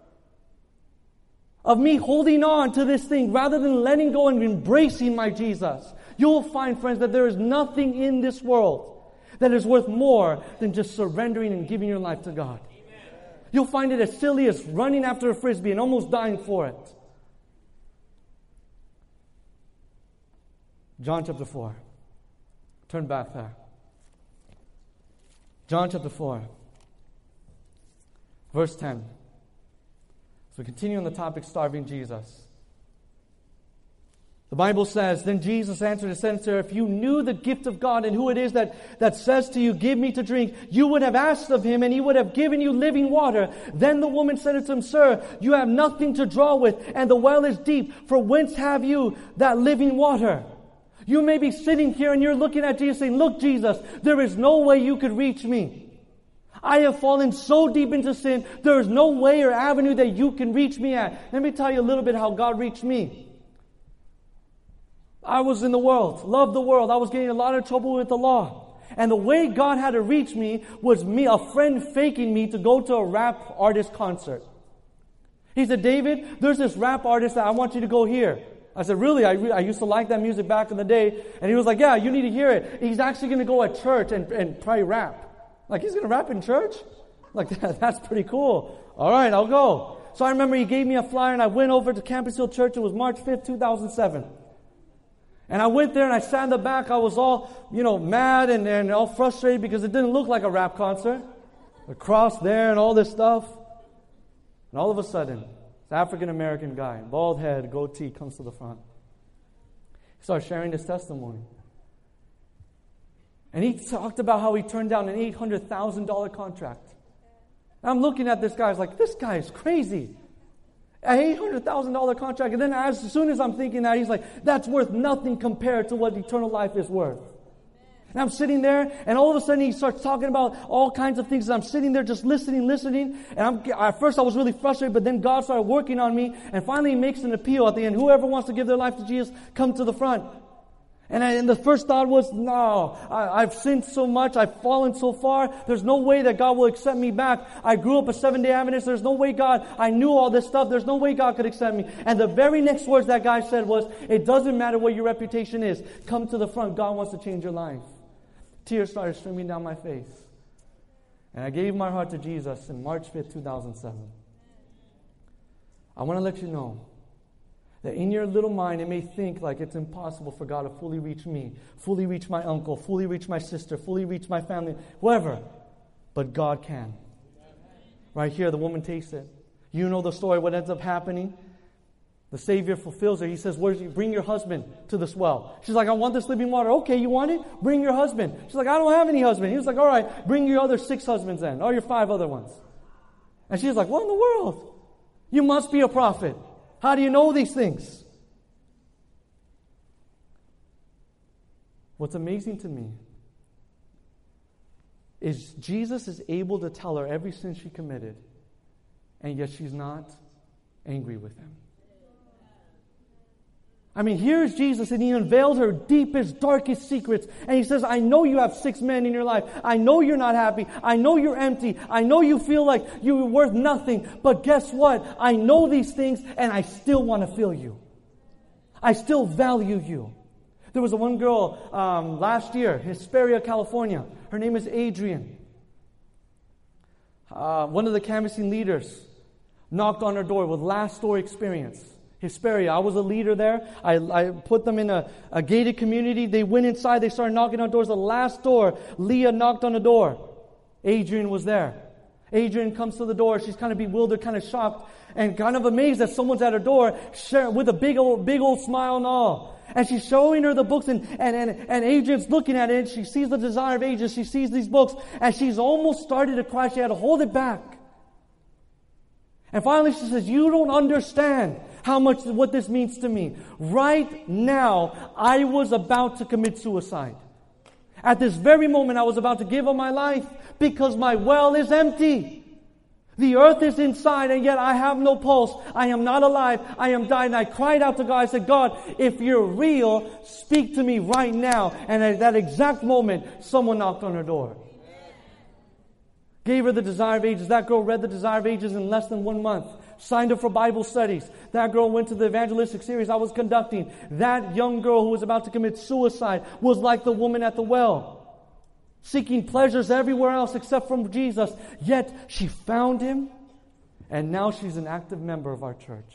of me holding on to this thing rather than letting go and embracing my Jesus? You will find, friends, that there is nothing in this world that is worth more than just surrendering and giving your life to God. You'll find it as silly as running after a Frisbee and almost dying for it. John chapter four. Turn back there. John chapter four. Verse ten. So we continue on the topic, starving Jesus. The Bible says, then Jesus answered and said to her, if you knew the gift of God and who it is that, that says to you, give me to drink, you would have asked of Him and He would have given you living water. Then the woman said to Him, sir, you have nothing to draw with and the well is deep. For whence have you that living water? You may be sitting here and you're looking at Jesus saying, look, Jesus, there is no way you could reach me. I have fallen so deep into sin, there is no way or avenue that you can reach me at. Let me tell you a little bit how God reached me. I was in the world, loved the world. I was getting a lot of trouble with the law. And the way God had to reach me was me, a friend faking me to go to a rap artist concert. He said, David, there's this rap artist that I want you to go hear. I said, really? I, re- I used to like that music back in the day. And he was like, yeah, you need to hear it. He's actually going to go at church and, and probably rap. Like, he's going to rap in church? Like, that, that's pretty cool. All right, I'll go. So I remember he gave me a flyer and I went over to Campus Hill Church. It was March fifth, two thousand seven. And I went there and I sat in the back. I was all, you know, mad and, and all frustrated because it didn't look like a rap concert. The cross there and all this stuff. And all of a sudden, this African-American guy, bald head, goatee, comes to the front. He starts sharing his testimony. And he talked about how he turned down an eight hundred thousand dollars contract. And I'm looking at this guy, I was like, this guy is crazy. An eight hundred thousand dollars contract. And then as soon as I'm thinking that, he's like, that's worth nothing compared to what eternal life is worth. And I'm sitting there, and all of a sudden he starts talking about all kinds of things. And I'm sitting there just listening, listening. And I'm, at first I was really frustrated, but then God started working on me. And finally he makes an appeal at the end. Whoever wants to give their life to Jesus, come to the front. And, I, and the first thought was, no, I, I've sinned so much, I've fallen so far, there's no way that God will accept me back. I grew up a Seventh-day Adventist, there's no way God, I knew all this stuff, there's no way God could accept me. And the very next words that guy said was, it doesn't matter what your reputation is, come to the front, God wants to change your life. Tears started streaming down my face. And I gave my heart to Jesus in March fifth, two thousand seven. I want to let you know that in your little mind, it may think like it's impossible for God to fully reach me, fully reach my uncle, fully reach my sister, fully reach my family, whoever. But God can. Right here, the woman takes it. You know the story, what ends up happening. The Savior fulfills it. He says, "Where's you? Bring your husband to this well." She's like, "I want this living water." "Okay, you want it? Bring your husband." She's like, "I don't have any husband." He was like, "All right, bring your other six husbands then, or your five other ones." And she's like, "What in the world? You must be a prophet. How do you know these things?" What's amazing to me is Jesus is able to tell her every sin she committed, and yet she's not angry with him. I mean, here's Jesus, and he unveiled her deepest, darkest secrets. And he says, I know you have six men in your life. I know you're not happy. I know you're empty. I know you feel like you're worth nothing. But guess what? I know these things, and I still want to feel you. I still value you. There was a one girl um, last year, Hesperia, California. Her name is Adrian. Uh, one of the canvassing leaders knocked on her door with last door experience. Hesperia. I was a leader there. I, I put them in a, a gated community. They went inside. They started knocking on doors. The last door, Leah knocked on the door. Adrian was there. Adrian comes to the door. She's kind of bewildered, kind of shocked, and kind of amazed that someone's at her door with a big old, big old smile and all. And she's showing her the books, and, and, and, and Adrian's looking at it. She sees the Desire of Ages. She sees these books, and she's almost started to cry. She had to hold it back. And finally she says, you don't understand how much what this means to me. Right now, I was about to commit suicide. At this very moment, I was about to give up my life because my well is empty. The earth is inside, and yet I have no pulse. I am not alive. I am dying. And I cried out to God. I said, God, if you're real, speak to me right now. And at that exact moment, someone knocked on her door. Gave her the Desire of Ages. That girl read the Desire of Ages in less than one month. Signed up for Bible studies. That girl went to the evangelistic series I was conducting. That young girl who was about to commit suicide was like the woman at the well, seeking pleasures everywhere else except from Jesus. Yet she found him, and now she's an active member of our church.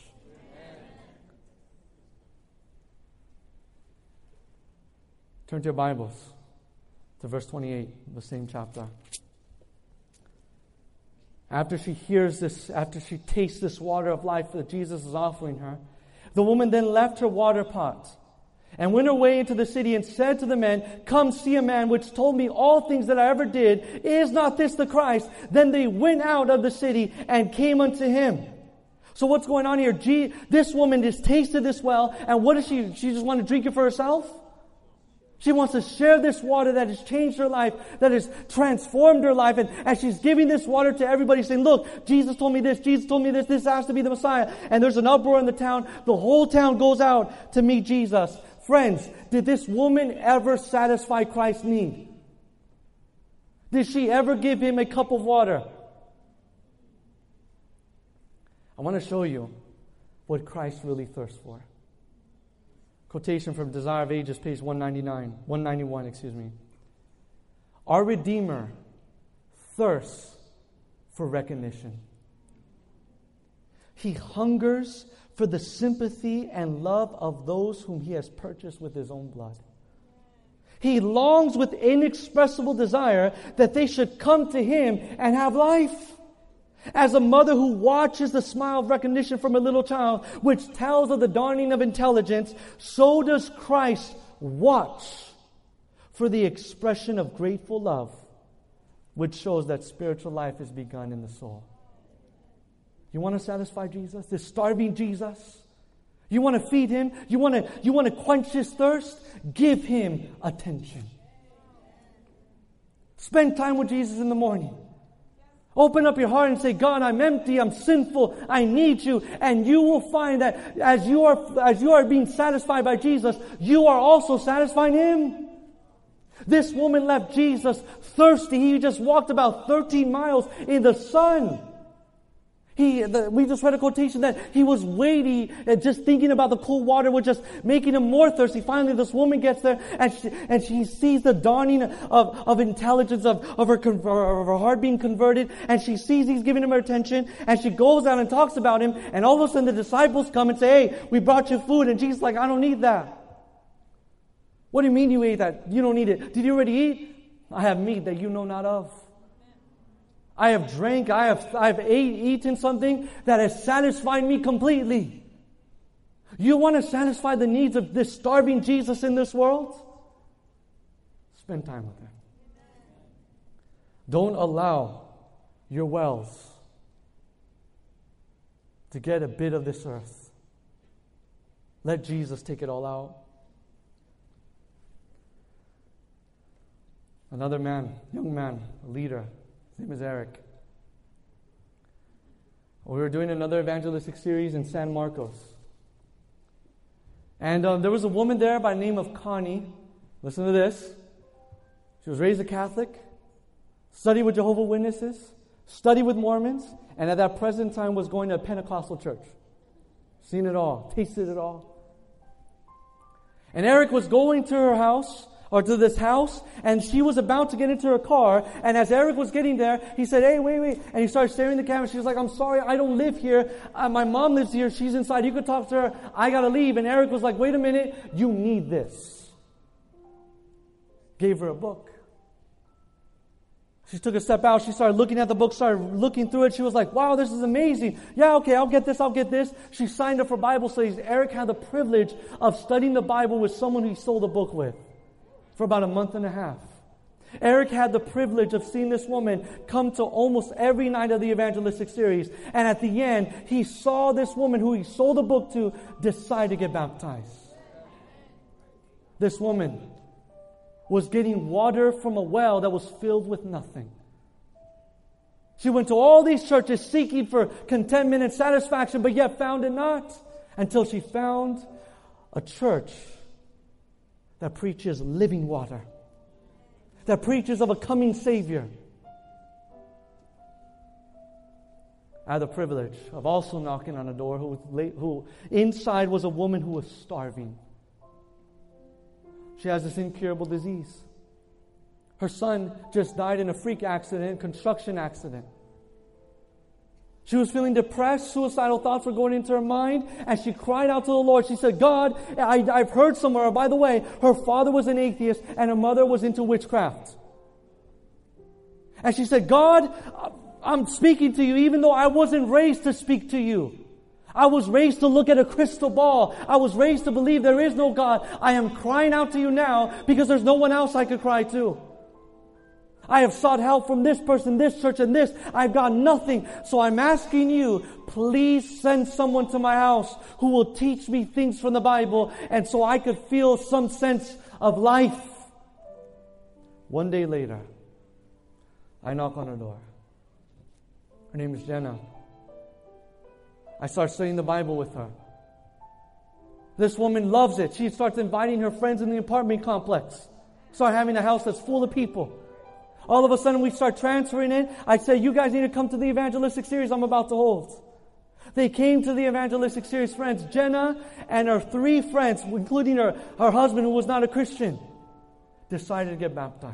Turn to your Bibles to verse twenty-eight, the same chapter. After she hears this, after she tastes this water of life that Jesus is offering her, the woman then left her water pot and went her way into the city and said to the men, come see a man which told me all things that I ever did. Is not this the Christ? Then they went out of the city and came unto him. So what's going on here? Gee, this woman just tasted this well, and what does she, she just want to drink it for herself? She wants to share this water that has changed her life, that has transformed her life. And as she's giving this water to everybody, saying, look, Jesus told me this, Jesus told me this, this has to be the Messiah. And there's an uproar in the town. The whole town goes out to meet Jesus. Friends, did this woman ever satisfy Christ's need? Did she ever give him a cup of water? I want to show you what Christ really thirsts for. Quotation from Desire of Ages, page one ninety-nine, one ninety-one, excuse me. Our Redeemer thirsts for recognition. He hungers for the sympathy and love of those whom he has purchased with his own blood. He longs with inexpressible desire that they should come to him and have life. As a mother who watches the smile of recognition from a little child, which tells of the dawning of intelligence, so does Christ watch for the expression of grateful love which shows that spiritual life is begun in the soul. You want to satisfy Jesus? This starving Jesus? You want to feed Him? You want to, you want to quench His thirst? Give Him attention. Spend time with Jesus in the morning. Open up your heart and say, God, I'm empty, I'm sinful, I need you. And you will find that as you are, as you are being satisfied by Jesus, you are also satisfying Him. This woman left Jesus thirsty. He just walked about thirteen miles in the sun. He, the, we just read a quotation that he was weighty and just thinking about the cool water was just making him more thirsty. Finally, this woman gets there and she, and she sees the dawning of, of intelligence, of, of, her, of her heart being converted. And she sees he's giving him her attention. And she goes out and talks about him. And all of a sudden the disciples come and say, hey, we brought you food. And Jesus is like, I don't need that. What do you mean you ate that? You don't need it. Did you already eat? I have meat that you know not of. I have drank, I have, I have ate, eaten something that has satisfied me completely. You want to satisfy the needs of this starving Jesus in this world? Spend time with Him. Don't allow your wells to get a bit of this earth. Let Jesus take it all out. Another man, young man, a leader, his name is Eric. We were doing another evangelistic series in San Marcos. And um, there was a woman there by the name of Connie. Listen to this. She was raised a Catholic, studied with Jehovah's Witnesses, studied with Mormons, and at that present time was going to a Pentecostal church. Seen it all, tasted it all. And Eric was going to her house, or to this house, and she was about to get into her car, and as Eric was getting there, he said, hey, wait, wait, and he started staring at the camera. She was like, I'm sorry, I don't live here. Uh, my mom lives here, she's inside, you could talk to her, I gotta leave. And Eric was like, wait a minute, you need this. Gave her a book. She took a step out, she started looking at the book, started looking through it. She was like, wow, this is amazing. Yeah, okay, I'll get this, I'll get this. She signed up for Bible studies. Eric had the privilege of studying the Bible with someone he sold a book with for about a month and a half. Eric had the privilege of seeing this woman come to almost every night of the evangelistic series. And at the end, he saw this woman who he sold a book to decide to get baptized. This woman was getting water from a well that was filled with nothing. She went to all these churches seeking for contentment and satisfaction, but yet found it not until she found a church that preaches living water, that preaches of a coming Savior. I had the privilege of also knocking on a door who, was late, who inside was a woman who was starving. She has this incurable disease. Her son just died in a freak accident, construction accident. She was feeling depressed, suicidal thoughts were going into her mind, and she cried out to the Lord. She said, God, I, I've heard somewhere, by the way, her father was an atheist and her mother was into witchcraft. And she said, God, I'm speaking to you even though I wasn't raised to speak to you. I was raised to look at a crystal ball. I was raised to believe there is no God. I am crying out to you now because there's no one else I could cry to. I have sought help from this person, this church, and this. I've got nothing. So I'm asking you, please send someone to my house who will teach me things from the Bible and so I could feel some sense of life. One day later, I knock on her door. Her name is Jenna. I start studying the Bible with her. This woman loves it. She starts inviting her friends in the apartment complex. Start having a house that's full of people. All of a sudden we start transferring in. I say, you guys need to come to the evangelistic series I'm about to hold. They came to the evangelistic series, friends. Jenna and her three friends, including her, her husband who was not a Christian, decided to get baptized.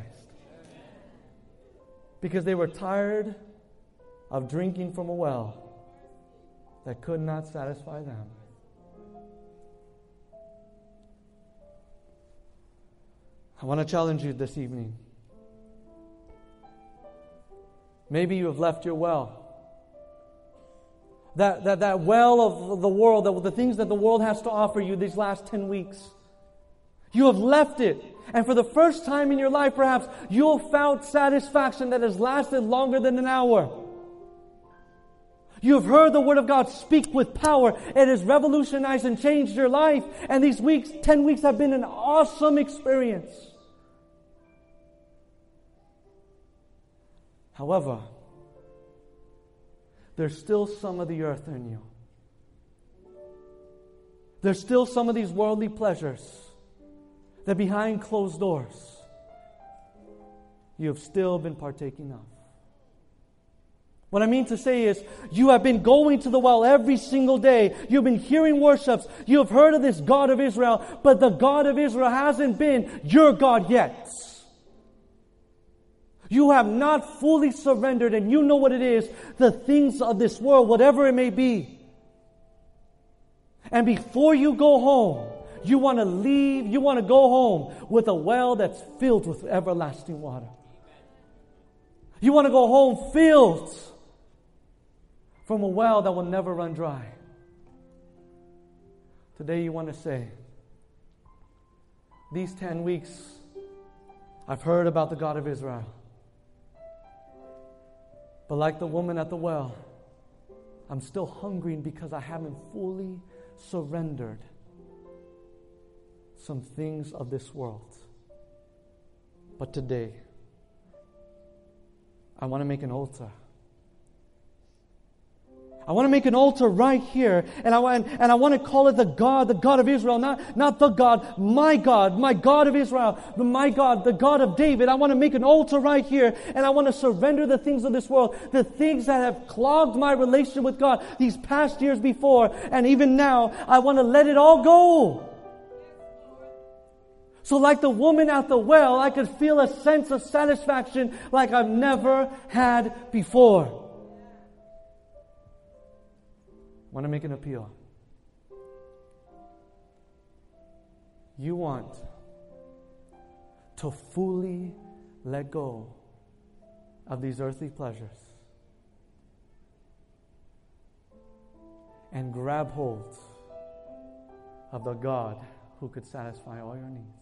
Because they were tired of drinking from a well that could not satisfy them. I want to challenge you this evening. Maybe you have left your well. That, that, that well of the world, that, the things that the world has to offer you these last ten weeks. You have left it. And for the first time in your life, perhaps, you've felt satisfaction that has lasted longer than an hour. You've heard the Word of God speak with power. It has revolutionized and changed your life. And these weeks, ten weeks, have been an awesome experience. However, there's still some of the earth in you. There's still some of these worldly pleasures that behind closed doors you have still been partaking of. What I mean to say is, you have been going to the well every single day. You've been hearing worships. You have heard of this God of Israel, but the God of Israel hasn't been your God yet. You have not fully surrendered, and you know what it is, the things of this world, whatever it may be. And before you go home, you want to leave, you want to go home with a well that's filled with everlasting water. You want to go home filled from a well that will never run dry. Today you want to say, these ten weeks, I've heard about the God of Israel. But like the woman at the well, I'm still hungry because I haven't fully surrendered some things of this world. But today, I want to make an altar. I want to make an altar right here, and I want and I want to call it the God, the God of Israel, not, not the God, my God, my God of Israel, the my God, the God of David. I want to make an altar right here, and I want to surrender the things of this world, the things that have clogged my relationship with God these past years before, and even now, I want to let it all go. So like the woman at the well, I could feel a sense of satisfaction like I've never had before. I want to make an appeal. You want to fully let go of these earthly pleasures and grab hold of the God who could satisfy all your needs.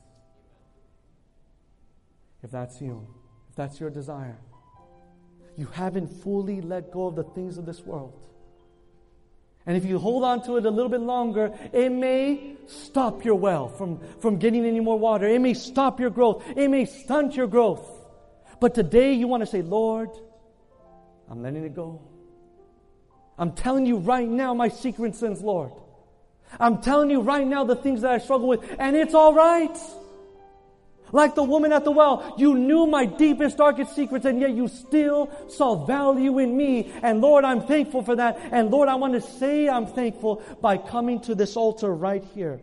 If that's you, if that's your desire, you haven't fully let go of the things of this world. And if you hold on to it a little bit longer, it may stop your well from, from getting any more water. It may stop your growth. It may stunt your growth. But today you want to say, Lord, I'm letting it go. I'm telling you right now my secret sins, Lord. I'm telling you right now the things that I struggle with, and it's all right. Like the woman at the well, you knew my deepest, darkest secrets, and yet you still saw value in me. And Lord, I'm thankful for that. And Lord, I want to say I'm thankful by coming to this altar right here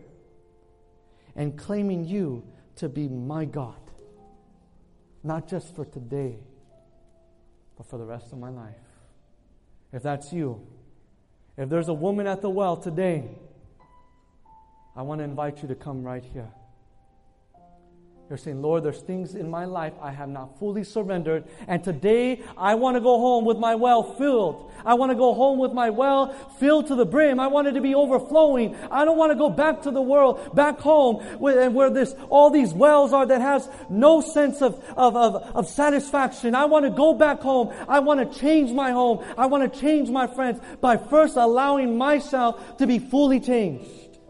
and claiming you to be my God. Not just for today, but for the rest of my life. If that's you, if there's a woman at the well today, I want to invite you to come right here. You're saying, Lord, there's things in my life I have not fully surrendered. And today, I want to go home with my well filled. I want to go home with my well filled to the brim. I want it to be overflowing. I don't want to go back to the world, back home, where, where this, all these wells are that has no sense of, of, of, of satisfaction. I want to go back home. I want to change my home. I want to change my friends by first allowing myself to be fully changed.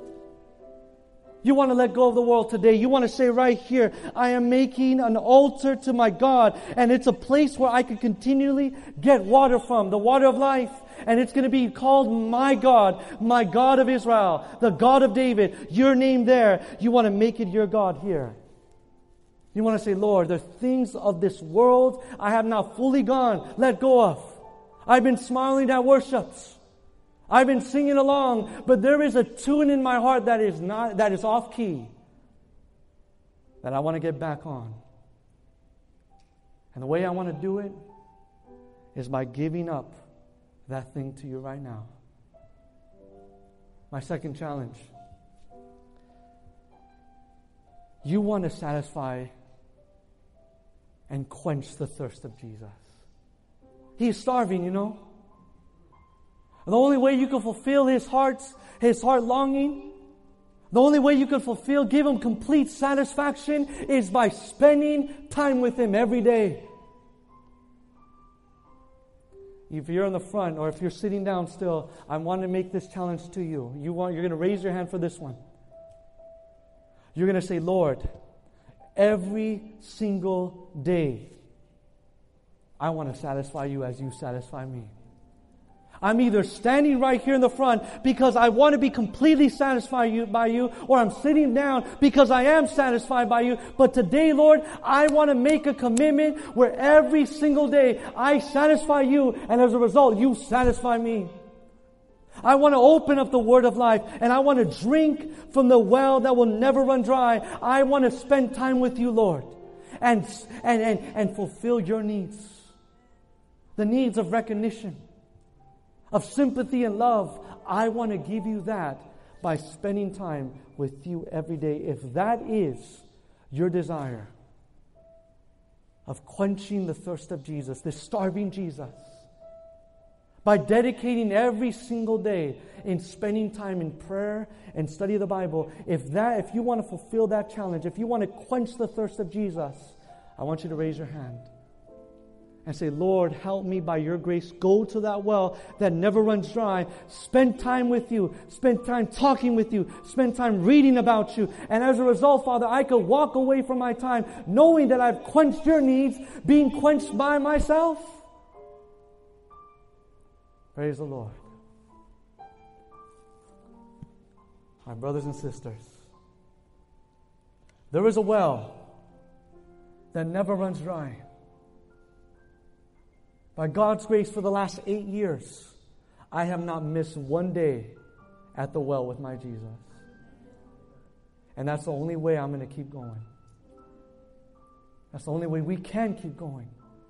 You want to let go of the world today. You want to say right here, I am making an altar to my God. And it's a place where I can continually get water from, the water of life. And it's going to be called my God, my God of Israel, the God of David. Your name there. You want to make it your God here. You want to say, Lord, the things of this world I have not fully gone, let go of. I've been smiling at worships. I've been singing along, but there is a tune in my heart that is not that is off key that I want to get back on. And the way I want to do it is by giving up that thing to you right now. My second challenge. You want to satisfy and quench the thirst of Jesus. He's starving, you know. The only way you can fulfill His heart's, His heart longing, The only way you can fulfill, give Him complete satisfaction is by spending time with Him every day. If you're in the front or if you're sitting down still, I want to make this challenge to you. You want, you're going to raise your hand for this one. You're going to say, Lord, every single day, I want to satisfy You as You satisfy me. I'm either standing right here in the front because I want to be completely satisfied by You, or I'm sitting down because I am satisfied by You. But today, Lord, I want to make a commitment where every single day I satisfy You, and as a result, You satisfy me. I want to open up the Word of life, and I want to drink from the well that will never run dry. I want to spend time with You, Lord, and, and, and, and fulfill Your needs. The needs of recognition, of sympathy and love. I want to give You that by spending time with You every day. If that is your desire of quenching the thirst of Jesus, this starving Jesus, by dedicating every single day in spending time in prayer and study of the Bible, if that, if you want to fulfill that challenge, if you want to quench the thirst of Jesus, I want you to raise your hand and say, Lord, help me by Your grace. Go to that well that never runs dry. Spend time with You. Spend time talking with You. Spend time reading about You. And as a result, Father, I could walk away from my time knowing that I've quenched Your needs, being quenched by myself. Praise the Lord. My brothers and sisters, there is a well that never runs dry. By God's grace, for the last eight years, I have not missed one day at the well with my Jesus. And that's the only way I'm going to keep going. That's the only way we can keep going.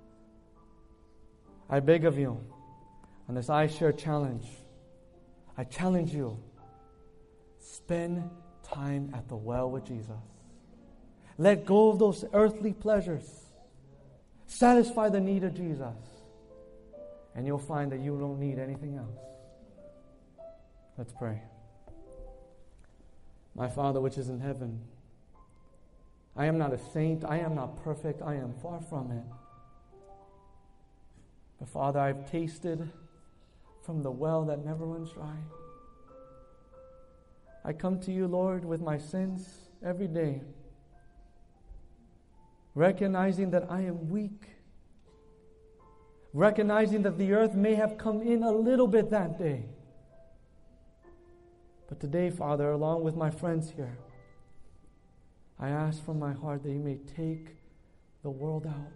I beg of you, on this I Share challenge, I challenge you, spend time at the well with Jesus. Let go of those earthly pleasures. Satisfy the need of Jesus. And you'll find that you don't need anything else. Let's pray. My Father which is in heaven, I am not a saint. I am not perfect. I am far from it. But Father, I've tasted from the well that never runs dry. I come to You, Lord, with my sins every day, recognizing that I am weak, recognizing that the earth may have come in a little bit that day. But today, Father, along with my friends here, I ask from my heart that You may take the world out.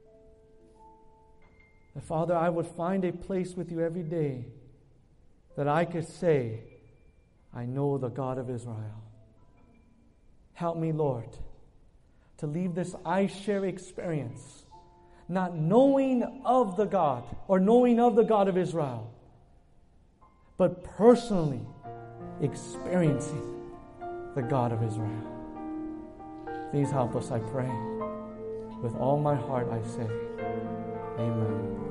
That, Father, I would find a place with You every day that I could say, I know the God of Israel. Help me, Lord, to leave this I Share experience not knowing of the God or knowing of the God of Israel, but personally experiencing the God of Israel. Please help us, I pray. With all my heart I say, Amen.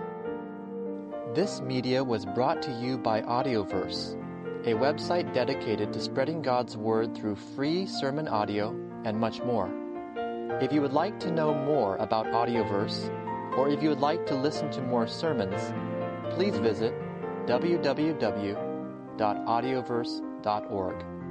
This media was brought to you by Audioverse, a website dedicated to spreading God's Word through free sermon audio and much more. If you would like to know more about Audioverse, or if you would like to listen to more sermons, please visit w w w dot audioverse dot org.